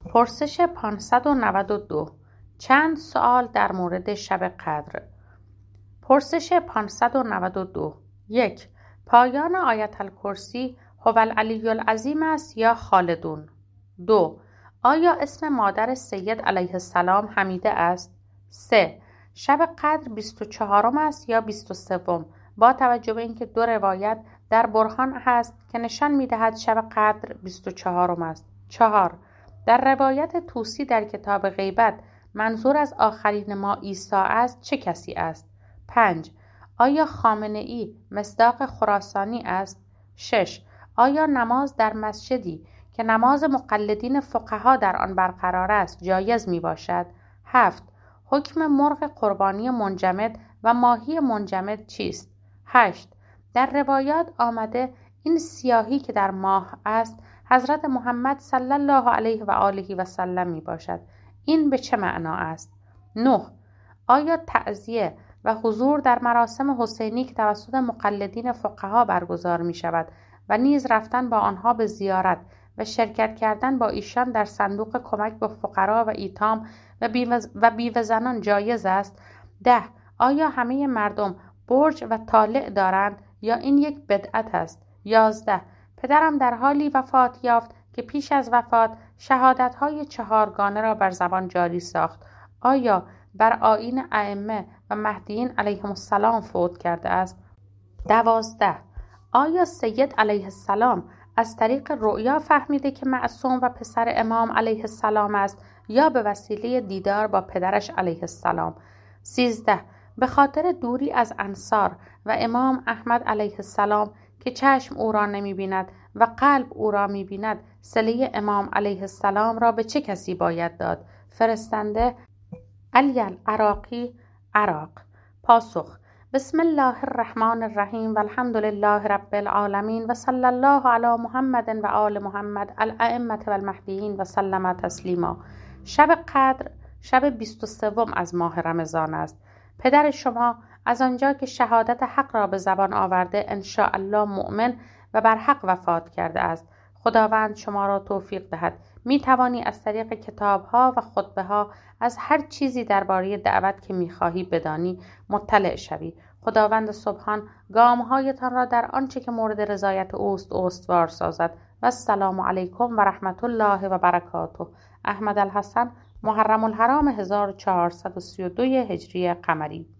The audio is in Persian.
پرسش 592. چند سوال در مورد شب قدر. پرسش 592. 1. پایان آیت الکرسی هوالعلی العظیم است یا خالدون؟ 2. آیا اسم مادر سید علیه السلام حمیده است؟ 3. شب قدر 24 است یا 23 با توجه به اینکه دو روایت در برهان هست که نشان می‌دهد شب قدر 24 است. 4. در روایت طوسی در کتاب غیبت منظور از آخرین ما عیسی است چه کسی است؟ 5. آیا خامنه‌ای مصداق خراسانی است؟ 6. آیا نماز در مسجدی که نماز مقلدین فقها در آن برقرار است جایز می باشد؟ 7. حکم مرغ قربانی منجمد و ماهی منجمد چیست؟ 8. در روایات آمده این سیاهی که در ماه است حضرت محمد صلی الله علیه و آله و سلم می باشد. این به چه معنا است؟ 9. آیا تعزیه و حضور در مراسم حسینی که توسط مقلدین فقها برگزار می شود و نیز رفتن با آنها به زیارت و شرکت کردن با ایشان در صندوق کمک به فقرا و ایتام و بیوه زنان جایز است؟ 10. آیا همه مردم برج و طالع دارند یا این یک بدعت است؟ 11. پدرم در حالی وفات یافت که پیش از وفات شهادت‌های 4گانه را بر زبان جاری ساخت. آیا بر آیین ائمه و مهدیین علیهم السلام فوت کرده است؟ 12. آیا سید علیه السلام از طریق رؤیا فهمیده که معصوم و پسر امام علیه السلام است یا به وسیله دیدار با پدرش علیه السلام؟ 13. به خاطر دوری از انصار و امام احمد علیه السلام که چشم او را نمی بیند و قلب او را می بیند صله امام علیه السلام را به چه کسی باید داد؟ فرستنده علی العراقی، عراق. پاسخ: بسم الله الرحمن الرحیم و الحمد لله رب العالمین و صلی الله علی محمد و آل محمد الائمة و المهدیین و سلم تسلیما. شب قدر شب 23 از ماه رمضان است. پدر شما از آنجا که شهادت حق را به زبان آورده انشاءالله مؤمن و بر حق وفات کرده است. خداوند شما را توفیق دهد. می توانی از طریق کتاب‌ها و خطبه‌ها از هر چیزی درباره دعوت که می‌خواهی بدانی مطلع شوی. خداوند سبحان گام‌هایتان را در آنچه که مورد رضایت اوست استوار سازد. و السلام علیکم و رحمت الله و برکاته. احمد الحسن، محرم الحرام 1432 هجری قمری.